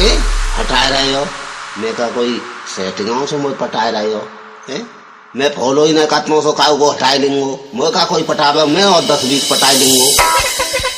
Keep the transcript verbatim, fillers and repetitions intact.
ए हटाए रहे हो? मैं का कोई सेटिंगों से मुझे पटाए रहे हो? ए मैं फॉलो ही ना कतनों सो का को हटाए लेंगो, मैं का कोई पटावे मैं और दस बीस पटाए लेंगो।